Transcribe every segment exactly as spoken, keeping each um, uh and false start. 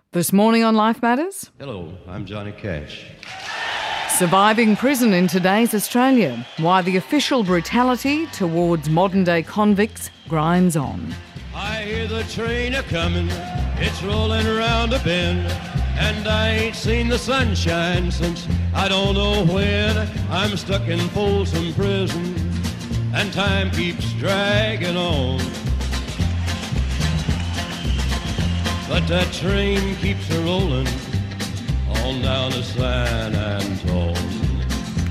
This morning on Life Matters. Hello, I'm Johnny Cash. Surviving prison in today's Australia. Why the official brutality towards modern-day convicts grinds on. I hear the train a-coming, it's rolling around a bend, and I ain't seen the sunshine since I don't know when. I'm stuck in Folsom Prison, and time keeps dragging on. But that train keeps a-rolling on down to San Antone.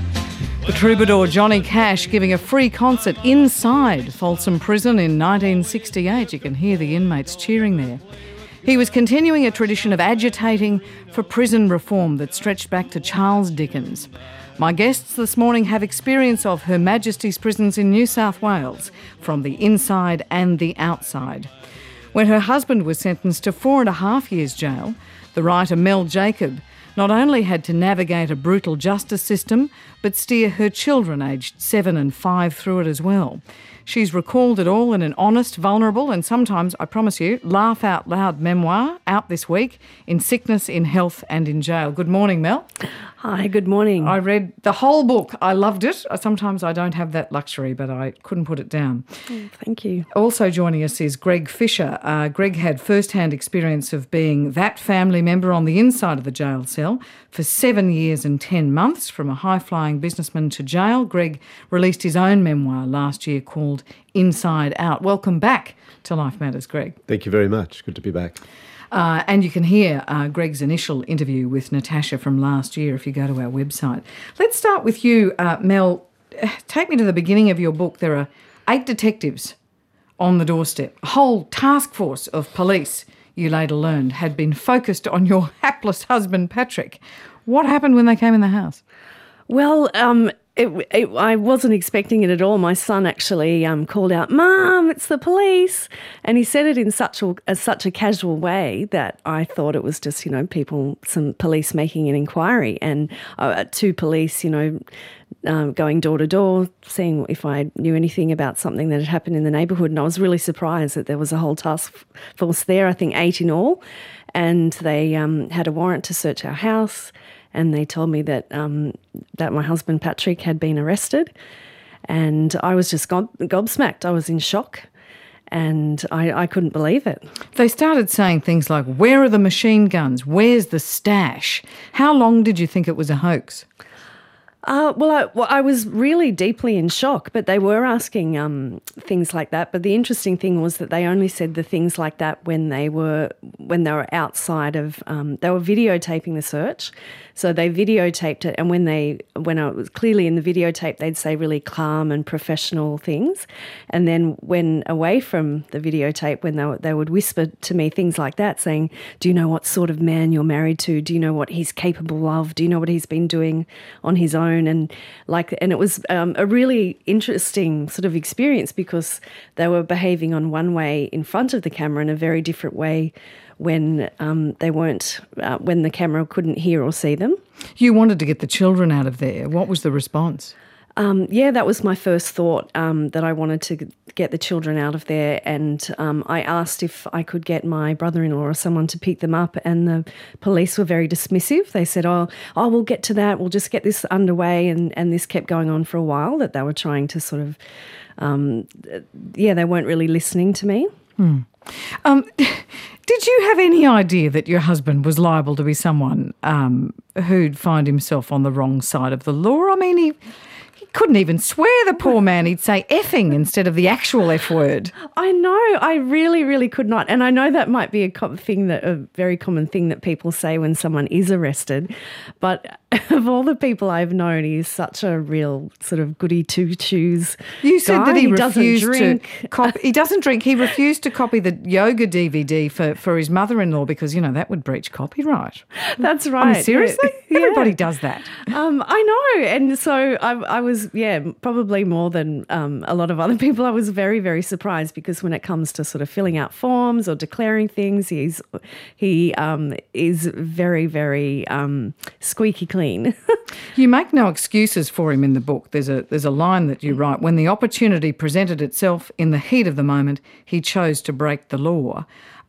The troubadour Johnny Cash giving a free concert inside Folsom Prison in nineteen sixty-eight. You can hear the inmates cheering there. He was continuing a tradition of agitating for prison reform that stretched back to Charles Dickens. My guests this morning have experience of Her Majesty's prisons in New South Wales, from the inside and the outside. When her husband was sentenced to four and a half years jail, the writer Mel Jacob not only had to navigate a brutal justice system, but steer her children aged seven and five through it as well. She's recalled it all in an honest, vulnerable and sometimes, I promise you, laugh out loud memoir out this week, In Sickness, in Health and in Jail. Good morning, Mel. Hi, good morning. I read the whole book. I loved it. Sometimes I don't have that luxury, but I couldn't put it down. Oh, thank you. Also joining us is Greg Fisher. Uh, Greg had first-hand experience of being that family member on the inside of the jail cell for seven years and ten months, from a high-flying businessman to jail. Greg released his own memoir last year called Inside Out. Welcome back to Life Matters, Greg. Thank you very much. Good to be back. Uh, and you can hear uh, Greg's initial interview with Natasha from last year if you go to our website. Let's start with you, uh, Mel. Take me to the beginning of your book. There are eight detectives on the doorstep. A whole task force of police, you later learned, had been focused on your hapless husband, Patrick. What happened when they came in the house? Well, um, it, it, I wasn't expecting it at all. My son actually um, called out, "Mum, it's the police," and he said it in such a, a such a casual way that I thought it was just, you know, people, some police making an inquiry, and uh, two police, you know, um, going door to door, seeing if I knew anything about something that had happened in the neighbourhood. And I was really surprised that there was a whole task force there. I think eight in all, and they um, had a warrant to search our house. And they told me that um, that my husband Patrick had been arrested, and I was just gob- gobsmacked. I was in shock, and I, I couldn't believe it. They started saying things like, "Where are the machine guns? Where's the stash?" How long did you think it was a hoax? Uh, well, I, well, I was really deeply in shock, but they were asking um, things like that. But the interesting thing was that they only said the things like that when they were when they were outside of. Um, they were videotaping the search, so they videotaped it. And when they when it was clearly in the videotape, they'd say really calm and professional things. And then when away from the videotape, when they they would whisper to me things like that, saying, "Do you know what sort of man you're married to? Do you know what he's capable of? Do you know what he's been doing on his own?" And like, and it was um, a really interesting sort of experience, because they were behaving on one way in front of the camera and a very different way when um, they weren't, uh, when the camera couldn't hear or see them. You wanted to get the children out of there. What was the response? Um, yeah, that was my first thought, um, that I wanted to get the children out of there. And um, I asked if I could get my brother-in-law or someone to pick them up, and the police were very dismissive. They said, oh, oh, we'll get to that. We'll just get this underway. And, and this kept going on for a while, that they were trying to sort of, um, yeah, they weren't really listening to me. Hmm. Um, did you have any idea that your husband was liable to be someone um, who'd find himself on the wrong side of the law? I mean, he... couldn't even swear, the poor man. He'd say effing instead of the actual F word. I know. I really, really could not. And I know that might be a co- thing that a very common thing that people say when someone is arrested. But of all the people I've known, he's such a real sort of goody two shoes. You said guy. that he, he refused doesn't drink. to copy. He doesn't drink. He refused to copy the yoga D V D for, for his mother-in-law because, you know, that would breach copyright. That's right. I mean, seriously? Yeah. Everybody does that. Um, I know. And so I, I was, yeah, probably more than um, a lot of other people, I was very, very surprised, because when it comes to sort of filling out forms or declaring things, he's he um, is very, very um, squeaky clean. You make no excuses for him in the book. There's a there's a line that you write: when the opportunity presented itself in the heat of the moment, he chose to break the law.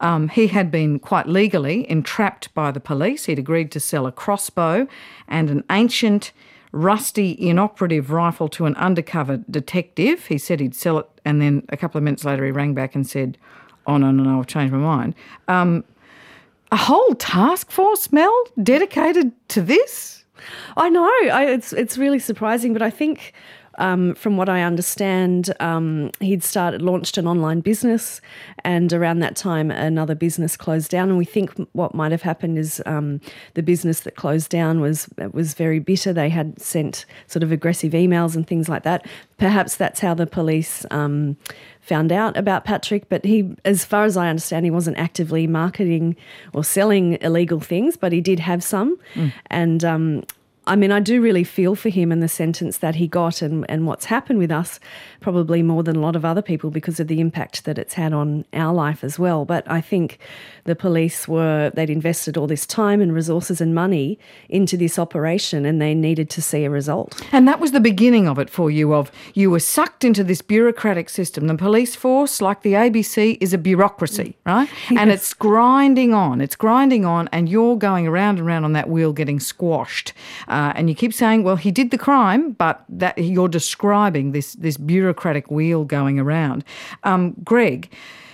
Um, he had been quite legally entrapped by the police. He'd agreed to sell a crossbow and an ancient, rusty, inoperative rifle to an undercover detective. He said he'd sell it, and then a couple of minutes later he rang back and said, oh, no, no, no, I've changed my mind. Um, a whole task force, Mel, dedicated to this? I know. I, it's it's really surprising, but I think um, from what I understand, um, he'd started, launched an online business, and around that time another business closed down. And we think what might have happened is um, the business that closed down was was very bitter. They had sent sort of aggressive emails and things like that. Perhaps that's how the police Um, found out about Patrick, but he, as far as I understand, he wasn't actively marketing or selling illegal things, but he did have some. Mm. And um, I mean, I do really feel for him and the sentence that he got and, and what's happened with us, probably more than a lot of other people because of the impact that it's had on our life as well. But I think the police were, they'd invested all this time and resources and money into this operation, and they needed to see a result. And that was the beginning of it for you, of you were sucked into this bureaucratic system. The police force, like the A B C, is a bureaucracy, right? Yes. And it's grinding on, it's grinding on, and you're going around and around on that wheel getting squashed. Uh, and you keep saying, well, he did the crime, but that you're describing this, this bureaucratic wheel going around. Um, Greg,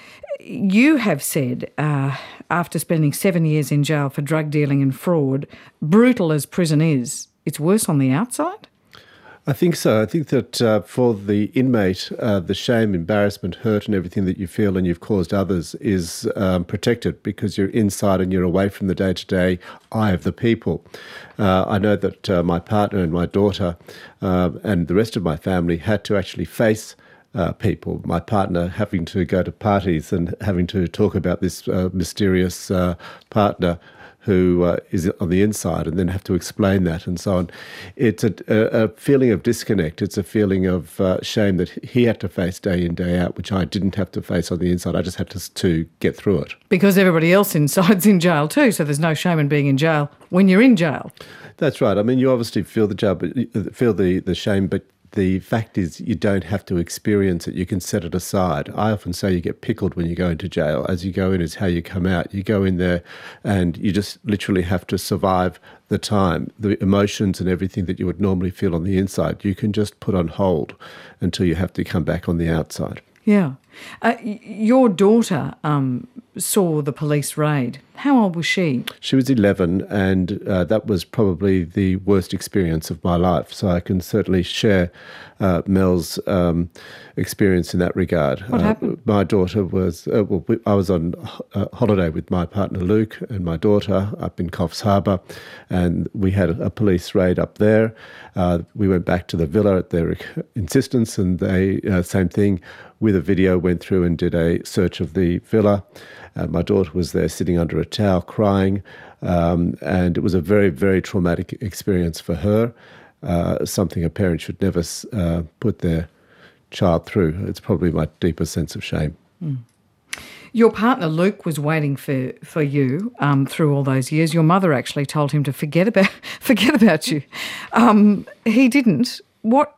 you have said, uh, after spending seven years in jail for drug dealing and fraud, brutal as prison is, it's worse on the outside? I think so. I think that uh, for the inmate, uh, the shame, embarrassment, hurt and everything that you feel and you've caused others is um, protected because you're inside and you're away from the day-to-day eye of the people. Uh, I know that uh, my partner and my daughter uh, and the rest of my family had to actually face Uh, people, my partner having to go to parties and having to talk about this uh, mysterious uh, partner who uh, is on the inside and then have to explain that and so on. It's a, a, a feeling of disconnect. It's a feeling of uh, shame that he had to face day in, day out, which I didn't have to face on the inside. I just had to, to get through it. Because everybody else inside's in jail too, so there's no shame in being in jail when you're in jail. That's right. I mean, you obviously feel the jail, but feel the, the shame, but the fact is you don't have to experience it. You can set it aside. I often say you get pickled when you go into jail. As you go in is how you come out. You go in there and you just literally have to survive the time. The emotions and everything that you would normally feel on the inside, you can just put on hold until you have to come back on the outside. Yeah. Uh, your daughter um, saw the police raid. How old was she? She was eleven, and uh, that was probably the worst experience of my life. So I can certainly share uh, Mel's um, experience in that regard. What happened? Uh, my daughter was, uh, well, I was on uh, holiday with my partner Luke and my daughter up in Coffs Harbour, and we had a police raid up there. Uh, we went back to the villa at their insistence, and they, uh, same thing, with a video, went through and did a search of the villa. Uh, my daughter was there sitting under a towel crying, um, and it was a very, very traumatic experience for her, uh, something a parent should never uh, put their child through. It's probably my deepest sense of shame. Mm. Your partner Luke was waiting for, for you um, through all those years. Your mother actually told him to forget about forget about you. Um, he didn't. What?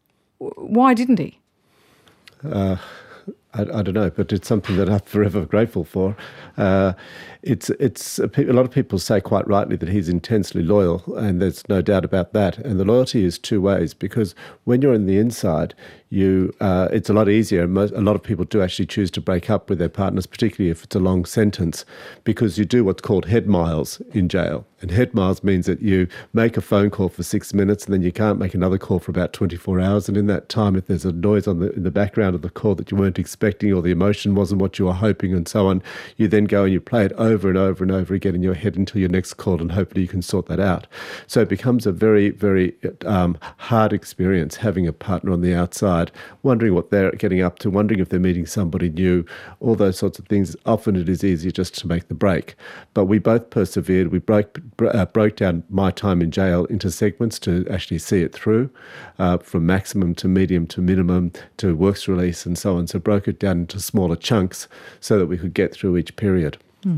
Why didn't he? Uh, I, I don't know, but it's something that I'm forever grateful for. Uh, it's it's a, a lot of people say quite rightly that he's intensely loyal, and there's no doubt about that. And the loyalty is two ways, because when you're on the inside, you uh, it's a lot easier. Most, a lot of people do actually choose to break up with their partners, particularly if it's a long sentence, because you do what's called head miles in jail. And head miles means that you make a phone call for six minutes and then you can't make another call for about twenty-four hours. And in that time, if there's a noise on the in the background of the call that you weren't expecting, or the emotion wasn't what you were hoping and so on, you then go and you play it over and over and over again in your head until your next call, and hopefully you can sort that out. So it becomes a very, very um, hard experience having a partner on the outside, wondering what they're getting up to, wondering if they're meeting somebody new, all those sorts of things. Often it is easier just to make the break. But we both persevered. We broke, uh, broke down my time in jail into segments to actually see it through, uh, from maximum to medium to minimum to works release and so on. So broke it down into smaller chunks so that we could get through each period. Hmm.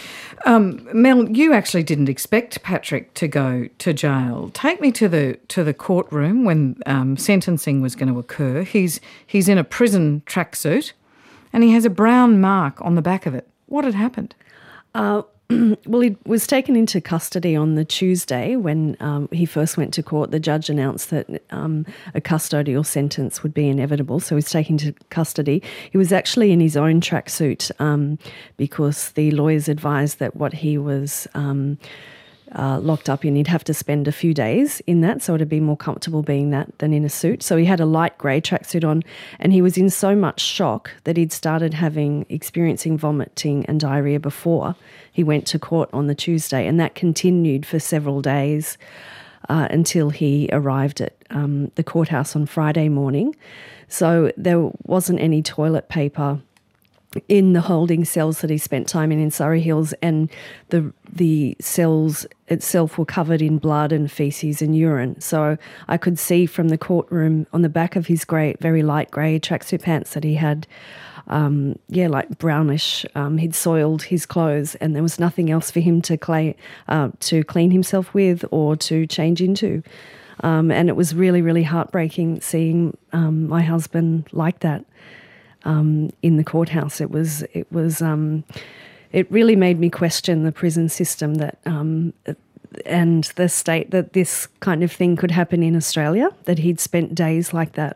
Um, Mel, you actually didn't expect Patrick to go to jail. Take me to the to the courtroom when um, sentencing was going to occur. He's he's in a prison tracksuit, and he has a brown mark on the back of it. What had happened? Uh, well, he was taken into custody on the Tuesday when um, he first went to court. The judge announced that um, a custodial sentence would be inevitable, so he was taken to custody. He was actually in his own tracksuit um, because the lawyers advised that what he was um, uh, locked up in, he'd have to spend a few days in that, so it'd be more comfortable being that than in a suit. So he had a light grey tracksuit on, and he was in so much shock that he'd started having, experiencing vomiting and diarrhoea before he went to court on the Tuesday, and that continued for several days uh, until he arrived at um, the courthouse on Friday morning. So there wasn't any toilet paper in the holding cells that he spent time in in Surry Hills, and the the cells itself were covered in blood and faeces and urine. So I could see from the courtroom on the back of his grey, very light grey tracksuit pants that he had, um, yeah, like brownish. Um, he'd soiled his clothes, and there was nothing else for him to clay, uh, to clean himself with or to change into. Um, and it was really, really heartbreaking seeing um, my husband like that. Um, in the courthouse, it was it was um, it really made me question the prison system that um, and the state that this kind of thing could happen in Australia. That he'd spent days like that.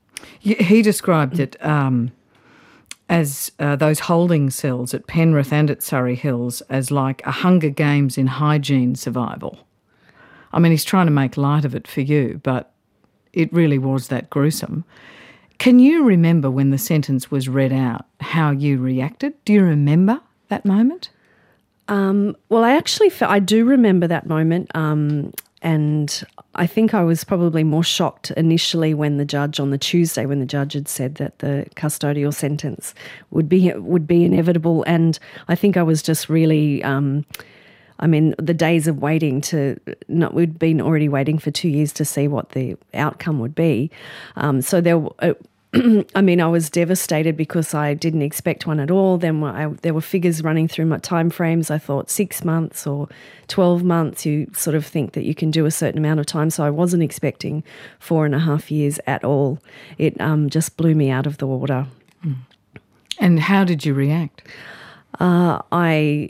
He described it um, as uh, those holding cells at Penrith and at Surry Hills as like a Hunger Games in hygiene survival. I mean, he's trying to make light of it for you, but it really was that gruesome. Can you remember when the sentence was read out, how you reacted? Do you remember that moment? Um, well, I actually, I do remember that moment, um, and I think I was probably more shocked initially when the judge, on the Tuesday, when the judge had said that the custodial sentence would be would be inevitable, and I think I was just really... Um, I mean, the days of waiting to, not, we'd been already waiting for two years to see what the outcome would be. Um, so there, uh, I mean, I was devastated because I didn't expect one at all. Then I, there were figures running through my time frames. I thought six months or twelve months, you sort of think that you can do a certain amount of time. So I wasn't expecting four and a half years at all. It um, just blew me out of the water. Mm. And how did you react? Uh, I...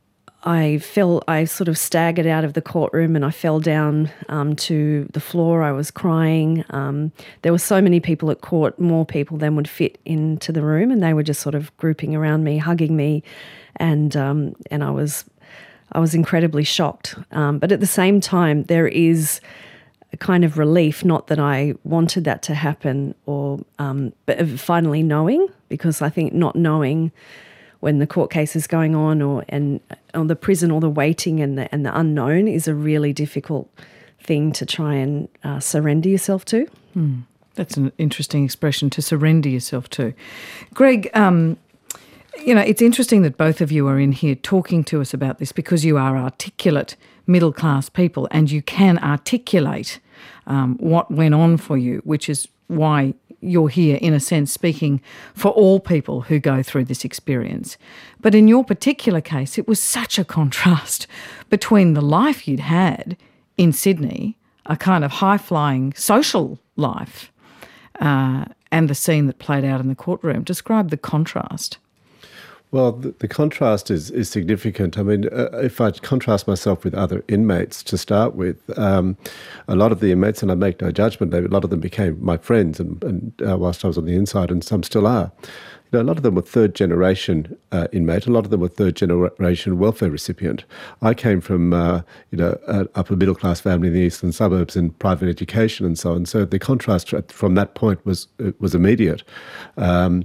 I fell, I sort of staggered out of the courtroom and I fell down um, to the floor. I was crying. Um, there were so many people at court, more people than would fit into the room, and they were just sort of grouping around me, hugging me, and um, and I was I was incredibly shocked. Um, but at the same time, there is a kind of relief, not that I wanted that to happen, or um, but finally knowing, because I think not knowing when the court case is going on, or and or the prison, or the waiting and the and the unknown is a really difficult thing to try and uh, surrender yourself to. Hmm. That's an interesting expression, to surrender yourself to. Greg, um, you know, it's interesting that both of you are in here talking to us about this because you are articulate middle-class people and you can articulate um, what went on for you, which is why you're here, in a sense, speaking for all people who go through this experience. But in your particular case, it was such a contrast between the life you'd had in Sydney, a kind of high-flying social life, uh, and the scene that played out in the courtroom. Describe the contrast. Well, the, the contrast is, is significant. I mean, uh, if I contrast myself with other inmates to start with, um, a lot of the inmates, and I make no judgment, they, a lot of them became my friends and, and uh, whilst I was on the inside, and some still are. You know, a lot of them were third-generation uh, inmate. A lot of them were third-generation welfare recipient. I came from, uh, you know, an upper middle-class family in the eastern suburbs and private education and so on. So the contrast from that point was was immediate. Um,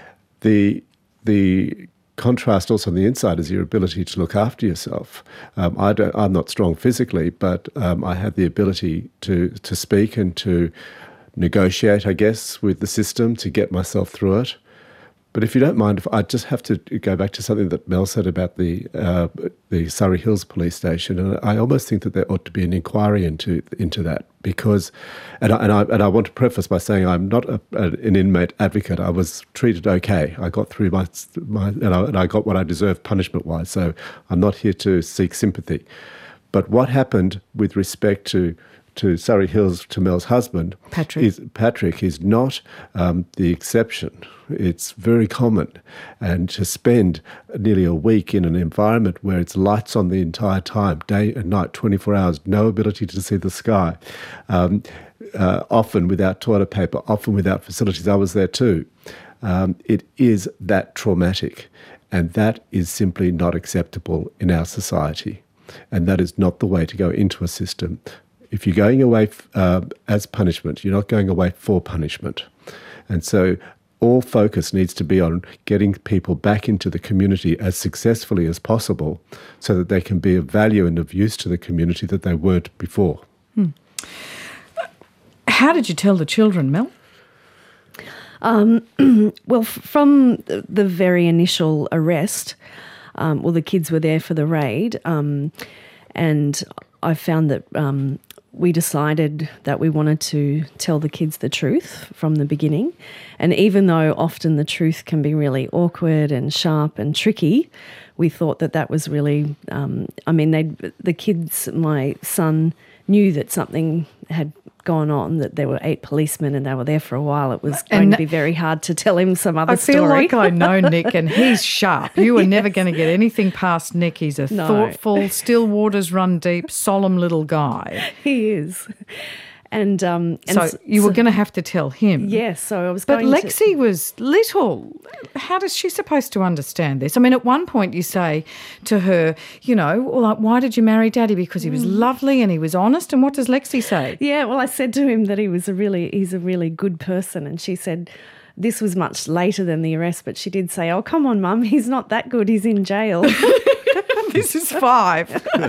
the the contrast also on the inside is your ability to look after yourself. Um, I don't, I'm not strong physically, but um, I had the ability to to speak and to negotiate, I guess, with the system to get myself through it. But if you don't mind, if I just have to go back to something that Mel said about the uh, the Surry Hills police station, and I almost think that there ought to be an inquiry into into that, because, and I and I, and I want to preface by saying I'm not a, an inmate advocate. I was treated okay. I got through my my and I, and I got what I deserved punishment wise. So I'm not here to seek sympathy. But what happened with respect to to Surrey Hills, to Mel's husband, Patrick, is, Patrick is not um, the exception. It's very common. And to spend nearly a week in an environment where it's lights on the entire time, day and night, twenty-four hours, no ability to see the sky, um, uh, often without toilet paper, often without facilities. I was there too. Um, it is that traumatic. And that is simply not acceptable in our society. And that is not the way to go into a system. If you're going away uh, as punishment, you're not going away for punishment. And so all focus needs to be on getting people back into the community as successfully as possible so that they can be of value and of use to the community that they weren't before. Hmm. How did you tell the children, Mel? Um, well, f- from the, the very initial arrest, um, well, the kids were there for the raid, um, and I found that um, we decided that we wanted to tell the kids the truth from the beginning. And even though often the truth can be really awkward and sharp and tricky, we thought that that was really, um, I mean, they the kids, my son knew that something had gone on, that there were eight policemen and they were there for a while. It was going and to be very hard to tell him some other I feel story. like I know Nick, and he's sharp. You are yes. never going to get anything past Nick. He's a no. thoughtful, still waters run deep, solemn little guy. He is. And, um, and so so, you were going to have to tell him. Yes, so I was But going Lexi to... was little. How is she supposed to understand this? I mean, at one point you say to her, you know, well, like, why did you marry Daddy? Because he was mm. lovely and he was honest. And what does Lexi say? Yeah, well, I said to him that he was a really, he's a really good person. And she said, this was much later than the arrest, but she did say, oh, come on, Mum, he's not that good. He's in jail. This is five.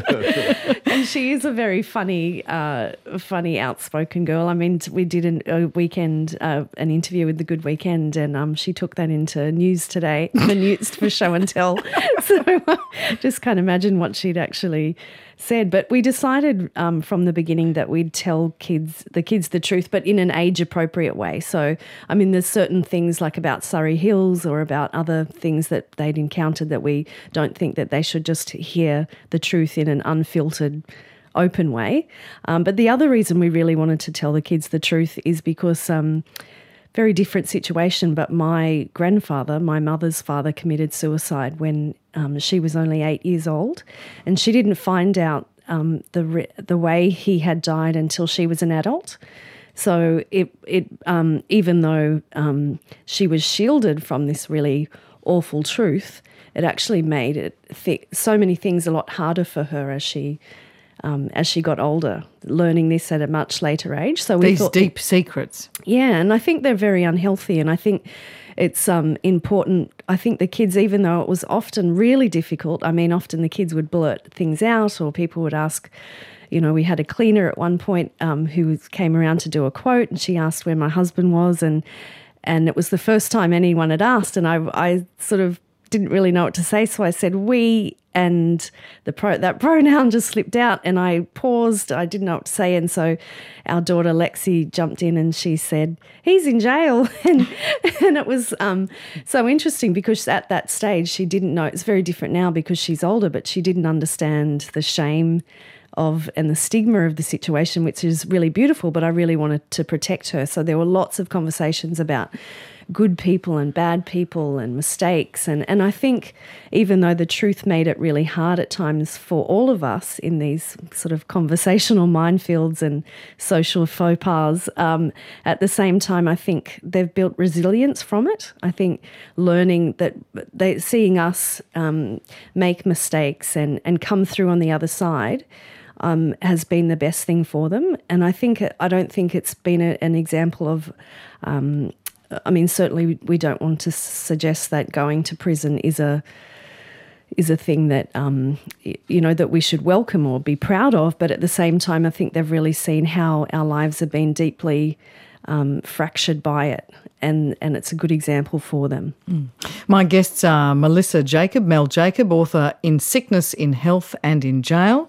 And she is a very funny, uh, funny, outspoken girl. I mean, we did an, a weekend, uh, an interview with The Good Weekend, and um, she took that into News Today, the news for show and tell. So uh, just can't imagine what she'd actually said. But we decided um, from the beginning that we'd tell kids, the kids the truth, but in an age-appropriate way. So, I mean, there's certain things like about Surrey Hills or about other things that they'd encountered that we don't think that they should just hear the truth in an unfiltered, open way. Um, but the other reason we really wanted to tell the kids the truth is because... Um, very different situation, but my grandfather, my mother's father, committed suicide when um, she was only eight years old, and she didn't find out um, the re- the way he had died until she was an adult. So it it um, even though um, she was shielded from this really awful truth, it actually made it th- so many things a lot harder for her as she. Um, as she got older, learning this at a much later age. So we These thought, deep secrets. Yeah, and I think they're very unhealthy, and I think it's um, important. I think the kids, even though it was often really difficult, I mean, often the kids would blurt things out, or people would ask, you know, we had a cleaner at one point um, who came around to do a quote, and she asked where my husband was, and and it was the first time anyone had asked, and I, I sort of didn't really know what to say, so I said we, and the pro, that pronoun just slipped out, and I paused. I didn't know what to say, and so our daughter Lexi jumped in and she said, he's in jail. and and it was um, so interesting because at that stage she didn't know. It's very different now because she's older, but she didn't understand the shame of and the stigma of the situation, which is really beautiful, but I really wanted to protect her. So there were lots of conversations about good people and bad people and mistakes. And, and I think even though the truth made it really hard at times for all of us in these sort of conversational minefields and social faux pas, um, at the same time, I think they've built resilience from it. I think learning that they seeing us um, make mistakes and, and come through on the other side Um, has been the best thing for them. And I think I don't think it's been a, an example of, um, I mean, certainly we don't want to suggest that going to prison is a is a thing that, um, you know, that we should welcome or be proud of. But at the same time, I think they've really seen how our lives have been deeply um, fractured by it. And, and it's a good example for them. Mm. My guests are Melissa Jacob, Mel Jacob, author In Sickness, in Health and in Jail,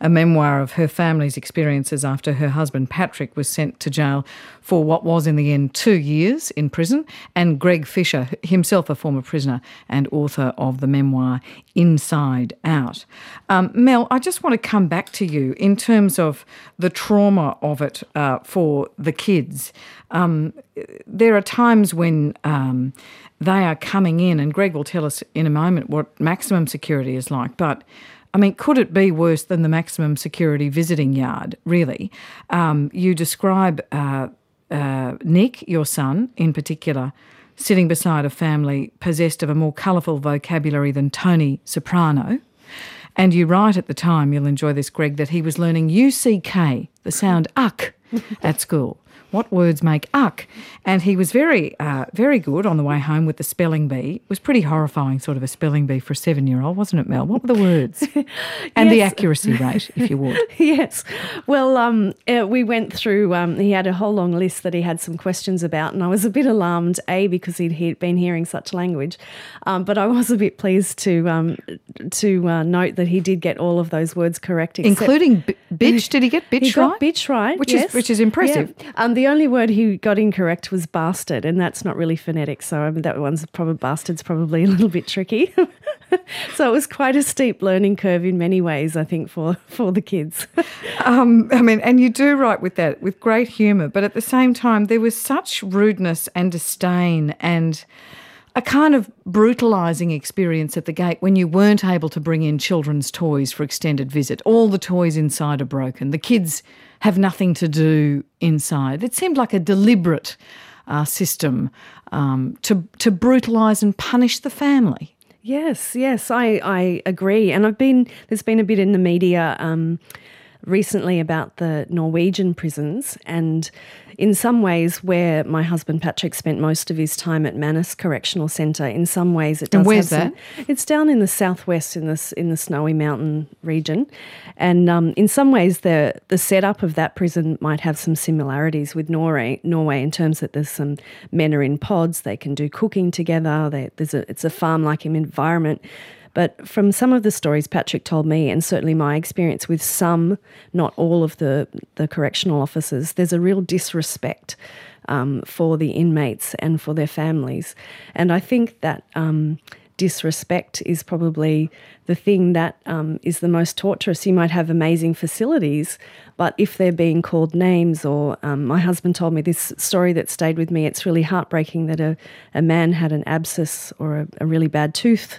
a memoir of her family's experiences after her husband Patrick was sent to jail for what was in the end two years in prison, and Greg Fisher, himself a former prisoner and author of the memoir Inside Out. Um, Mel, I just want to come back to you in terms of the trauma of it uh, for the kids. Um, there are times when um, they are coming in, and Greg will tell us in a moment what maximum security is like, but I mean, could it be worse than the maximum security visiting yard, really? Um, you describe uh, uh, Nick, your son in particular, sitting beside a family possessed of a more colourful vocabulary than Tony Soprano. And you write at the time, you'll enjoy this, Greg, that he was learning U C K, the sound uck, at school. What words make uck? And he was very, uh, very good on the way home with the spelling bee. It was pretty horrifying, sort of a spelling bee for a seven-year-old, wasn't it, Mel? What were the words? And the accuracy rate, if you would. Yes. Well, um, uh, we went through, um, he had a whole long list that he had some questions about, and I was a bit alarmed, A, because he'd he- been hearing such language, um, but I was a bit pleased to um, to uh, note that he did get all of those words correct. Including b- bitch? Did he get bitch he right? Got bitch right, which yes. is Which is impressive. Yeah. Um, the only word he got incorrect was bastard, and that's not really phonetic, so I mean, that one's probably, bastard's probably a little bit tricky. So it was quite a steep learning curve in many ways, I think, for, for the kids. um, I mean, and you do write with that, with great humour, but at the same time there was such rudeness and disdain and a kind of brutalising experience at the gate when you weren't able to bring in children's toys for extended visit. All the toys inside are broken. The kids have nothing to do inside. It seemed like a deliberate uh, system um, to to brutalise and punish the family. Yes, yes, I, I agree. And I've been, there's been a bit in the media um, recently about the Norwegian prisons, and in some ways where my husband Patrick spent most of his time at Manus Correctional Centre, in some ways it does and where's have some, that? It's down in the southwest in the, in the Snowy Mountain region. And um, in some ways the the setup of that prison might have some similarities with Norway, Norway in terms that there's some men are in pods, they can do cooking together, they, there's a, it's a farm-like environment. But from some of the stories Patrick told me, and certainly my experience with some, not all of the, the correctional officers, there's a real disrespect um, for the inmates and for their families. And I think that um, disrespect is probably the thing that um, is the most torturous. You might have amazing facilities, but if they're being called names, or um, my husband told me this story that stayed with me, it's really heartbreaking that a, a man had an abscess or a, a really bad tooth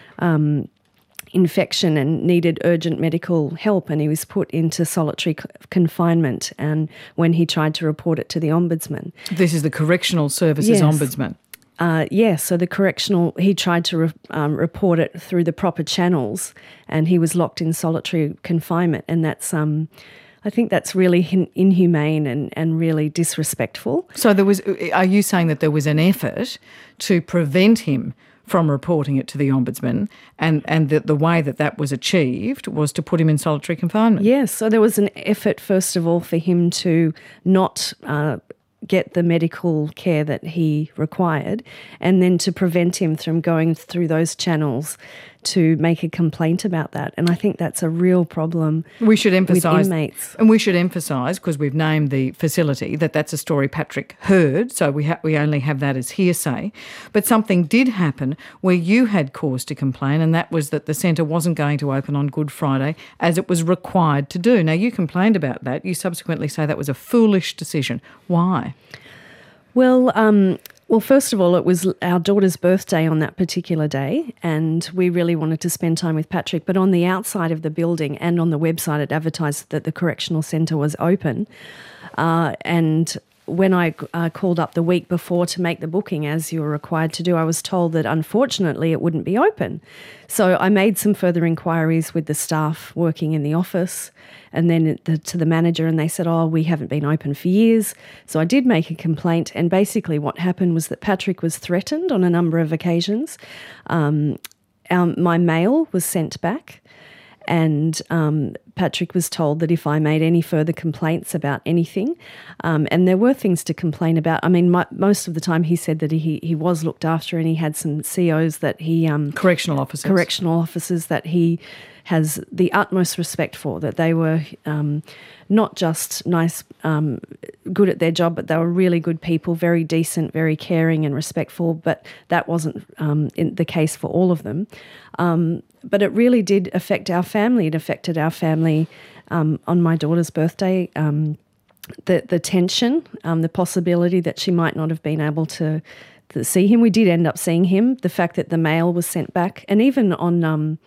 Um, infection and needed urgent medical help, and he was put into solitary c- confinement, and when he tried to report it to the Ombudsman. This is the Correctional Services Yes. Ombudsman. Uh, yes, so the correctional, he tried to re- um, report it through the proper channels, and he was locked in solitary confinement, and that's... Um, I think that's really hin- inhumane and, and really disrespectful. So there was. Are you saying that there was an effort to prevent him from reporting it to the Ombudsman, and, and that the way that that was achieved was to put him in solitary confinement? Yes, so there was an effort, first of all, for him to not uh, get the medical care that he required, and then to prevent him from going through those channels to make a complaint about that. And I think that's a real problem. We should emphasise, with inmates. and we should emphasise, because we've named the facility, that that's a story Patrick heard, so we ha- we only have that as hearsay. But something did happen where you had cause to complain, and that was that the centre wasn't going to open on Good Friday as it was required to do. Now, you complained about that. You subsequently say that was a foolish decision. Why? Well, um, well, first of all, it was our daughter's birthday on that particular day, and we really wanted to spend time with Patrick. But on the outside of the building and on the website, it advertised that the correctional centre was open. Uh, and when I uh, called up the week before to make the booking, as you were required to do, I was told that unfortunately it wouldn't be open. So I made some further inquiries with the staff working in the office, and then the, to the manager, and they said, oh, we haven't been open for years. So I did make a complaint, and basically what happened was that Patrick was threatened on a number of occasions. Um, our, my mail was sent back, and um, Patrick was told that if I made any further complaints about anything, um, and there were things to complain about. I mean, my, most of the time he said that he he was looked after, and he had some C Os that he... Um, Correctional officers. Correctional officers that he has the utmost respect for, that they were um, not just nice, um, good at their job, but they were really good people, very decent, very caring and respectful, but that wasn't um, in the case for all of them. Um, but it really did affect our family. It affected our family um, on my daughter's birthday. Um, the, the tension, um, the possibility that she might not have been able to to see him. We did end up seeing him. The fact that the mail was sent back, and even on um,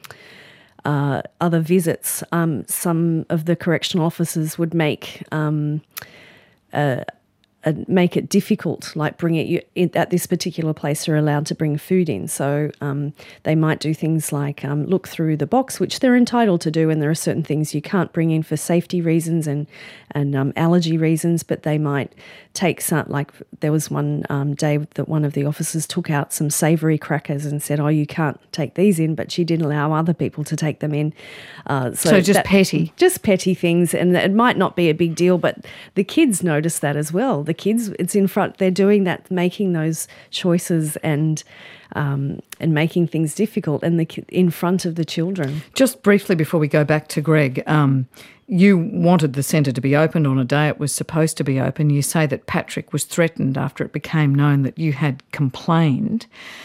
uh, other visits, um, some of the correctional officers would make um, uh, uh, make it difficult, like bring it you, in, at this particular place you're allowed to bring food in. So um, they might do things like um, look through the box, which they're entitled to do, and there are certain things you can't bring in for safety reasons and and um, allergy reasons, but they might take some, like there was one um, day that one of the officers took out some savoury crackers and said, oh, you can't take these in, but she didn't allow other people to take them in. Uh, so so just that, petty. Just petty things, and it might not be a big deal, but the kids notice that as well. The kids, it's in front, they're doing that, making those choices and um, and making things difficult and the in front of the children. Just briefly before we go back to Greg, um, you wanted the centre to be opened on a day it was supposed to be open. You say that Patrick was threatened after it became known that you had complained.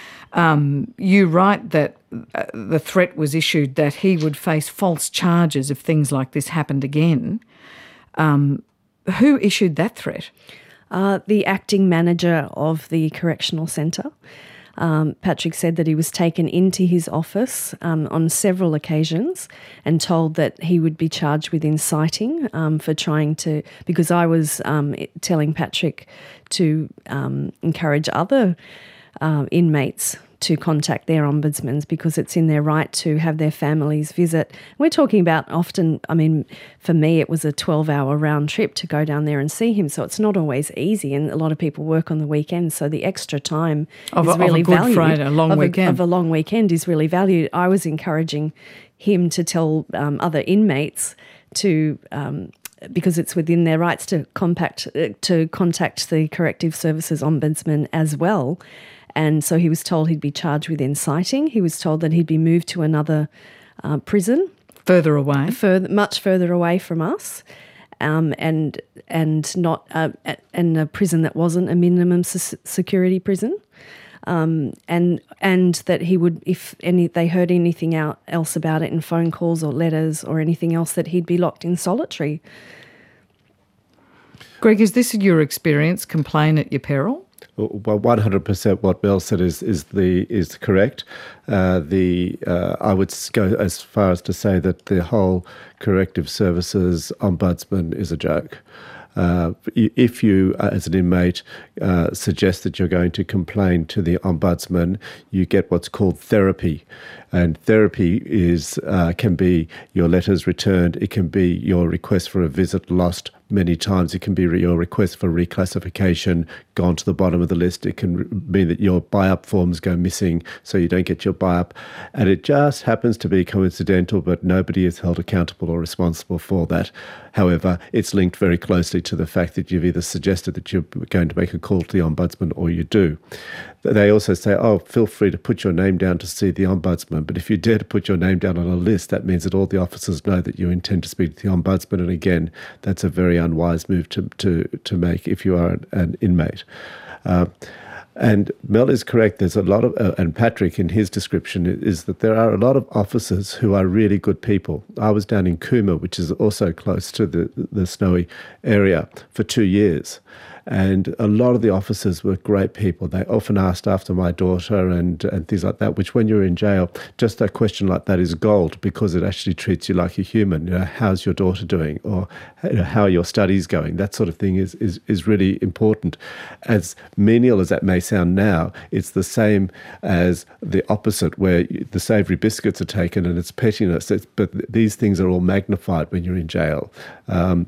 Um, you write that uh, the threat was issued that he would face false charges if things like this happened again. Um, who issued that threat? Uh, the acting manager of the correctional centre. Um, Patrick said that he was taken into his office um, on several occasions and told that he would be charged with inciting um, for trying to, because I was um, telling Patrick to um, encourage other uh, inmates to contact their ombudsmans because it's in their right to have their families visit. We're talking about often, I mean, for me it was a twelve-hour round trip to go down there and see him, so it's not always easy, and a lot of people work on the weekends, so the extra time of is a, really of a good valued. Friday, a long of weekend. A, of a long weekend is really valued. I was encouraging him to tell um, other inmates to... Um, because it's within their rights to compact, uh, to contact the Corrective Services Ombudsman as well. And so he was told he'd be charged with inciting. He was told that he'd be moved to another uh, prison. Further away. Further, much further away from us. Um, and and not uh, and a prison that wasn't a minimum se- security prison. Um, and and that he would, if any they heard anything out else about it in phone calls or letters or anything else, that he'd be locked in solitary. Greg, is this your experience? Complain at your peril? Well, one hundred percent what Mel said is is the is correct. Uh, the uh, I would go as far as to say that the whole Corrective Services Ombudsman is a joke. Uh, if you, uh, as an inmate, uh, suggest that you're going to complain to the Ombudsman, you get what's called therapy. And therapy is uh, can be your letters returned, it can be your request for a visit lost many times, it can be your request for reclassification gone to the bottom of the list, it can mean that your buy-up forms go missing so you don't get your buy-up. And it just happens to be coincidental, but nobody is held accountable or responsible for that. However, it's linked very closely to the fact that you've either suggested that you're going to make a call to the Ombudsman or you do. They also say, oh, feel free to put your name down to see the Ombudsman. But if you dare to put your name down on a list, that means that all the officers know that you intend to speak to the Ombudsman. And again, that's a very unwise move to to, to make if you are an, an inmate. Uh, and Mel is correct. There's a lot of, uh, and Patrick in his description is that there are a lot of officers who are really good people. I was down in Cooma, which is also close to the, the snowy area, for two years. And a lot of the officers were great people. They often asked after my daughter and, and things like that, which when you're in jail, just a question like that is gold because it actually treats you like a human. You know, how's your daughter doing? Or you know, how are your studies going? That sort of thing is, is, is really important. As menial as that may sound now, it's the same as the opposite where the savoury biscuits are taken and it's pettiness. It's, but these things are all magnified when you're in jail. Um,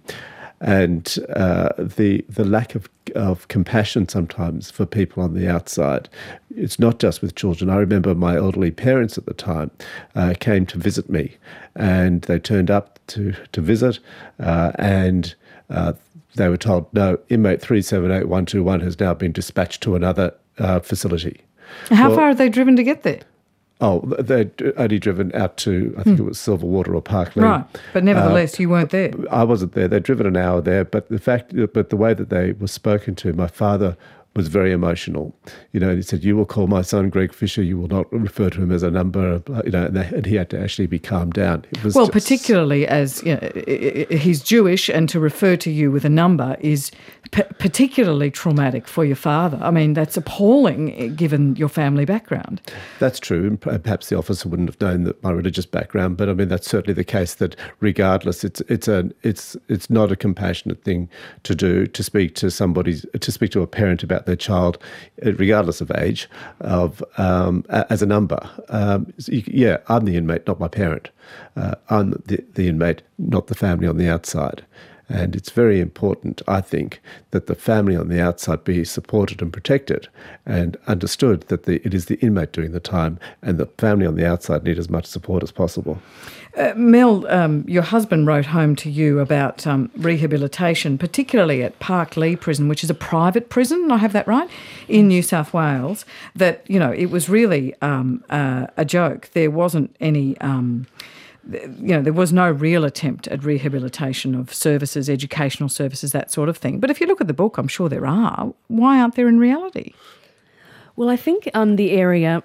And uh, the the lack of, of compassion sometimes for people on the outside. It's not just with children. I remember my elderly parents at the time uh, came to visit me, and they turned up to, to visit, uh, and uh, they were told, no, inmate three seven eight one two one has now been dispatched to another uh, facility. How well, far are they driven to get there? Oh, they'd only driven out to, I think mm. it was Silverwater or Park Lane. Right, but nevertheless, uh, you weren't there. I wasn't there. They'd driven an hour there, but the fact, but the way that they were spoken to, my father was very emotional. You know, he said, "You will call my son Greg Fisher. You will not refer to him as a number." You know, and, they, and he had to actually be calmed down. It was well, just, particularly as you know, he's Jewish, and to refer to you with a number is p- particularly traumatic for your father. I mean, that's appalling given your family background. That's true. And perhaps the officer wouldn't have known that my religious background, but I mean, that's certainly the case. That regardless, it's it's a it's it's not a compassionate thing to do to speak to somebody to speak to a parent about their child, regardless of age, of um, as a number. Um, yeah, I'm the inmate, not my parent. Uh, I'm the, the inmate, not the family on the outside. And it's very important, I think, that the family on the outside be supported and protected and understood that the, it is the inmate doing the time and the family on the outside need as much support as possible. Uh, Mel, um, your husband wrote home to you about um, rehabilitation, particularly at Parklea Prison, which is a private prison, I have that right, in New South Wales, that, you know, it was really um, uh, a joke. There wasn't any... Um, You know, there was no real attempt at rehabilitation of services, educational services, that sort of thing. But if you look at the book, I'm sure there are. Why aren't there in reality? Well, I think um, the area,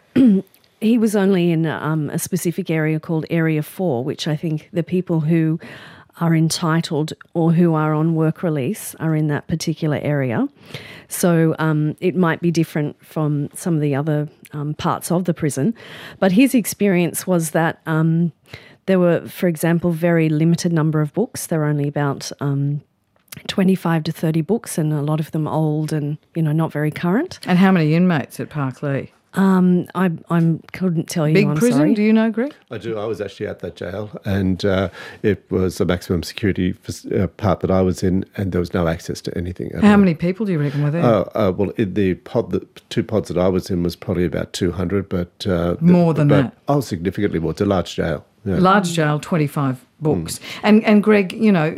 he was only in um, a specific area called Area four, which I think the people who are entitled or who are on work release are in that particular area. So um, it might be different from some of the other um, parts of the prison. But his experience was that... Um, There were, for example, very limited number of books. There were only about um, twenty-five to thirty books, and a lot of them old and, you know, not very current. And how many inmates at Parklea? Um, I I couldn't tell you. Big I'm prison? Sorry. Do you know, Greg? I do. I was actually at that jail, and uh, it was a maximum security uh, part that I was in, and there was no access to anything. At How all. many people do you reckon were there? Uh, uh, well, in the pod, the two pods that I was in was probably about two hundred, but uh, more the, than but, that. Oh, significantly more. It's a large jail. Yeah. Large jail, twenty-five books. Mm. And and Greg, you know,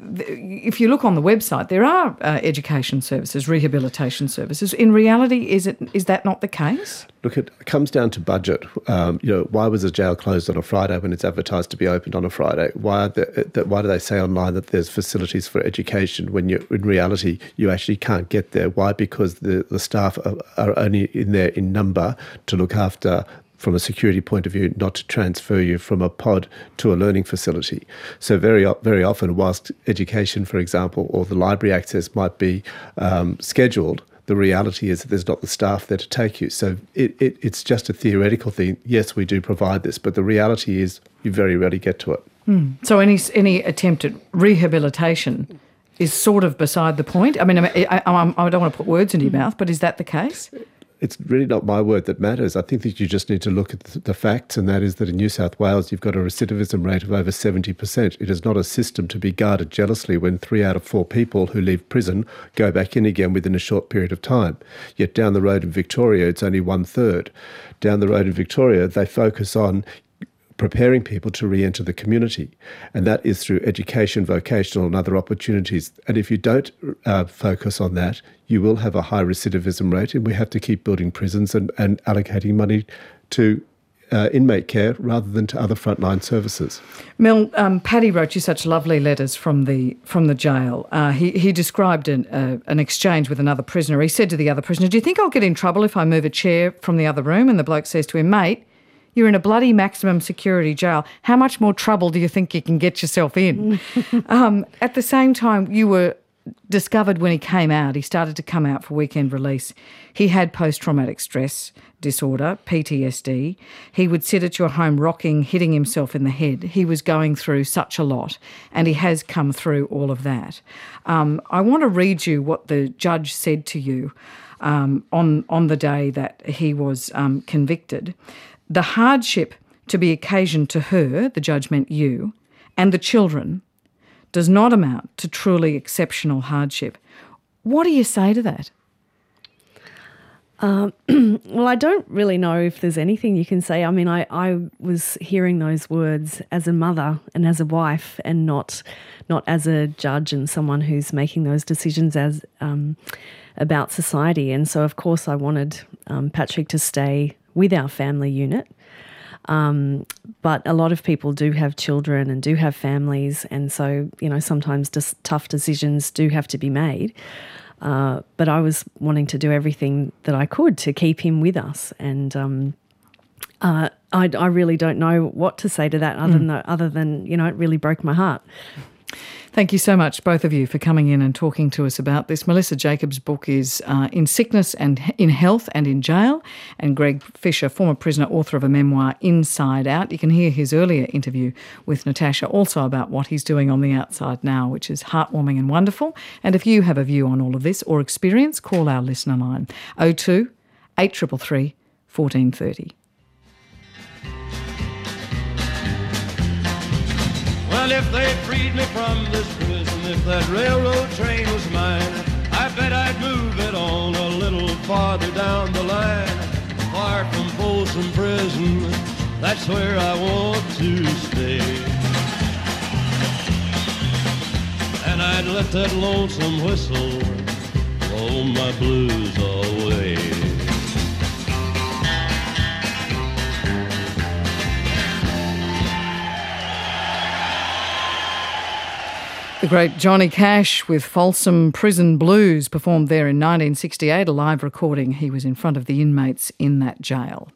uh, if you look on the website, there are uh, education services, rehabilitation services. In reality, is it is that not the case? Look, it comes down to budget. Um, you know, why was a jail closed on a Friday when it's advertised to be opened on a Friday? Why are the, why do they say online that there's facilities for education when you in reality you actually can't get there? Why? Because the, the staff are, are only in there in number to look after, from a security point of view, not to transfer you from a pod to a learning facility. So very very often, whilst education, for example, or the library access might be um, scheduled, the reality is that there's not the staff there to take you. So it, it, it's just a theoretical thing. Yes, we do provide this, but the reality is you very rarely get to it. Mm. So any any attempt at rehabilitation is sort of beside the point? I mean, I, I, I don't want to put words into your mouth, but is that the case? It's really not my word that matters. I think that you just need to look at the facts, and that is that in New South Wales you've got a recidivism rate of over seventy percent. It is not a system to be guarded jealously when three out of four people who leave prison go back in again within a short period of time. Yet down the road in Victoria, it's only one third. Down the road in Victoria, they focus on preparing people to re-enter the community, and that is through education, vocational and other opportunities. And if you don't uh, focus on that, you will have a high recidivism rate, and we have to keep building prisons and, and allocating money to uh, inmate care rather than to other frontline services. Mel, um, Paddy wrote you such lovely letters from the from the jail. Uh, he, he described an, uh, an exchange with another prisoner. He said to the other prisoner, "Do you think I'll get in trouble if I move a chair from the other room?" And the bloke says to him, "Mate, you're in a bloody maximum security jail. How much more trouble do you think you can get yourself in?" um, at the same time, you were discovered when he came out. He started to come out for weekend release. He had post-traumatic stress disorder, P T S D. He would sit at your home rocking, hitting himself in the head. He was going through such a lot, and he has come through all of that. Um, I want to read you what the judge said to you um, on, on the day that he was um, convicted. "The hardship to be occasioned to her," the judge meant you, "and the children does not amount to truly exceptional hardship." What do you say to that? Um, well, I don't really know if there's anything you can say. I mean, I, I was hearing those words as a mother and as a wife, and not not as a judge and someone who's making those decisions as um, about society. And so, of course, I wanted um, Patrick to stay with our family unit. Um, but a lot of people do have children and do have families, and so, you know, sometimes just tough decisions do have to be made. Uh, but I was wanting to do everything that I could to keep him with us, and um, uh, I, I really don't know what to say to that other mm. than other than you know, it really broke my heart. Thank you so much, both of you, for coming in and talking to us about this. Melissa Jacobs' book is uh, In Sickness and in Health and in Jail, and Greg Fisher, former prisoner, author of a memoir, Inside Out. You can hear his earlier interview with Natasha also about what he's doing on the outside now, which is heartwarming and wonderful. And if you have a view on all of this or experience, call our listener line oh two, eight three three, one four three oh. Well, if they freed me from this prison, if that railroad train was mine, I bet I'd move it on a little farther down the line. Far from Folsom Prison, that's where I want to stay. And I'd let that lonesome whistle blow my blues away. The great Johnny Cash with Folsom Prison Blues, performed there in nineteen sixty-eight, a live recording. He was in front of the inmates in that jail.